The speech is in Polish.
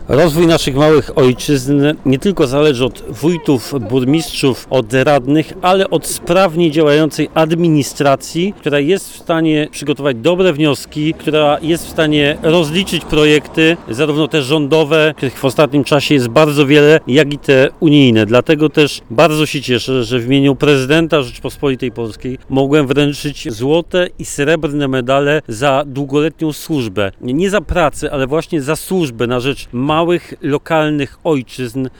Rozwój naszych małych ojczyzn nie tylko zależy od wójtów, burmistrzów, od radnych, ale od sprawnie działającej administracji, która jest w stanie przygotować dobre wnioski, która jest w stanie rozliczyć projekty, zarówno te rządowe, których w ostatnim czasie jest bardzo wiele, jak i te unijne. Dlatego też bardzo się cieszę, że w imieniu prezydenta Rzeczypospolitej Polskiej mogłem wręczyć złote i srebrne medale za długoletnią służbę. Nie za pracę, ale właśnie za służbę na rzecz małych, lokalnych ojczyzn